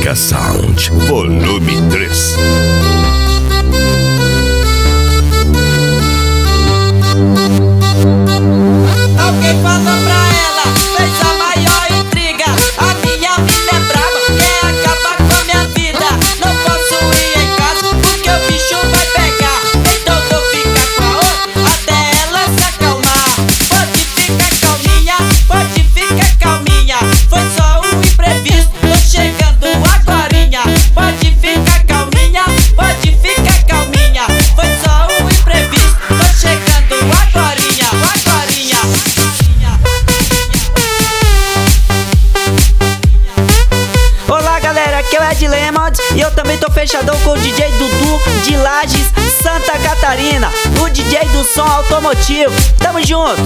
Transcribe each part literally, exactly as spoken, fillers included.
Mega Sound, volume três. Alguém falou pra ela, fez a maior intriga. A minha vida é brava, quer acabar com a minha vida. Não posso ir em casa porque o bicho vai pegar. Então vou ficar com a outra até ela se acalmar. Pode ficar calminha, pode ficar calminha. Foi só um imprevisto, tô chegando agorinha. Pode ficar calminha, pode ficar calminha. Foi só um imprevisto, tô chegando agorinha, agorinha. Olá galera, aqui é o Ed Lemons e eu também tô fechadão com o D J Dudu de Lages, Santa Catarina, o D J do som automotivo. Tamo junto!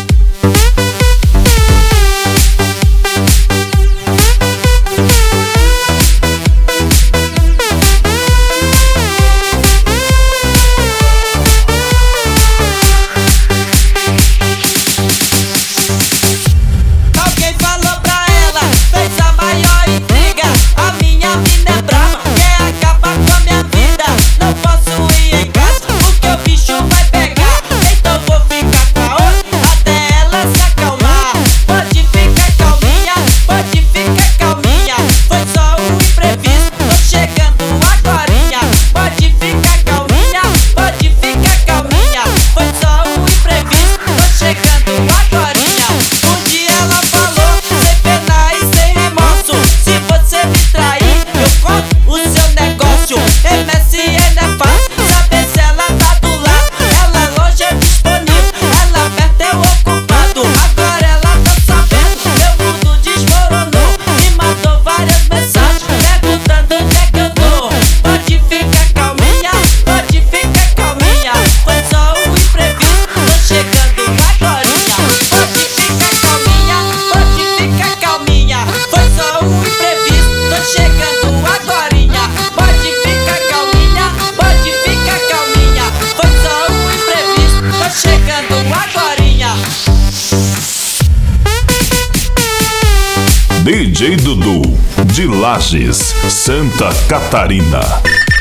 Alguém falou pra ela, fez a maior intriga. A minha mina é brava, quer acabar com a minha vida. Não posso ir em casa porque o bicho vai pegar. Então vou ficar com a outra até ela se acalmar. Pode ficar calminha, pode ficar calminha. Foi só um imprevisto, tô chegando agorinha. Pode ficar calminha, pode ficar calminha. Foi só um imprevisto, tô chegando agorinha. Um dia ela falou, sem pena e sem remorso: se você me trair, eu conto o seu negócio. M S N é fácil, saber se ela tá do lado. Ela longe é disponível, ela perto é o ocupado. Agora ela tá sabendo, meu mundo desmoronou. Me mandou várias mensagens, perguntando onde é que eu tô. Pode ficar calminha, pode ficar calminha. Foi só um imprevisto, tô chegando agorinha. Pode ficar calminha, pode ficar calminha. Foi só um imprevisto, tô chegando agorinha. Pode ficar calminha, pode ficar calminha. Foi só um imprevisto, tô chegando agorinha. D J Dudu de Lages, Santa Catarina.